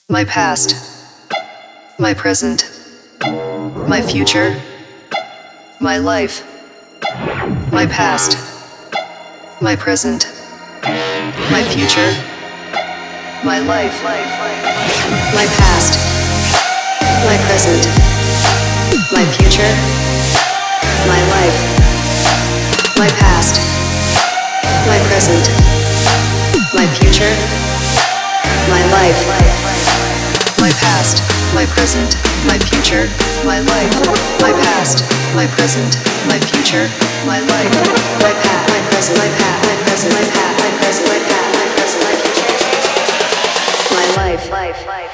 my past, my present, my future, my life, my past, my present, my future, my life, my past, my present, my future, my life, my past, my present, my future, my life, my past, my present, my future, my life, my past, my present, my future, my life, my past, my present, my past, my present, my past, my present, my past, my present, my future, my life, life, life.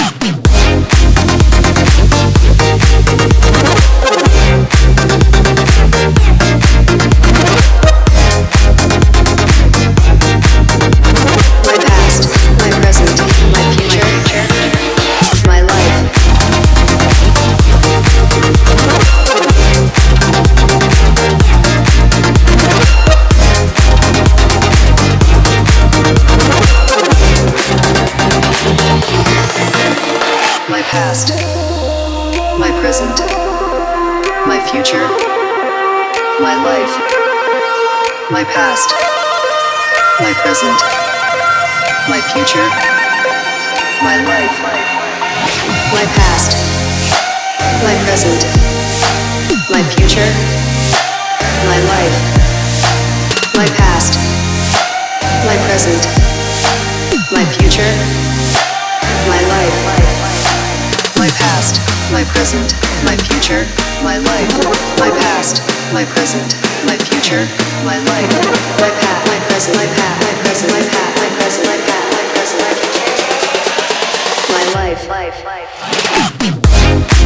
My past, my present, my future, my life, my past, my present, my future, my life, my past, my present, my future, my life, my past, my present, my future, my life. My past, my present, my future, my life, my past, my present, my future, my life, my past, my present, my past, my present, my past, my present, my past, my present, my future, my life, life, life.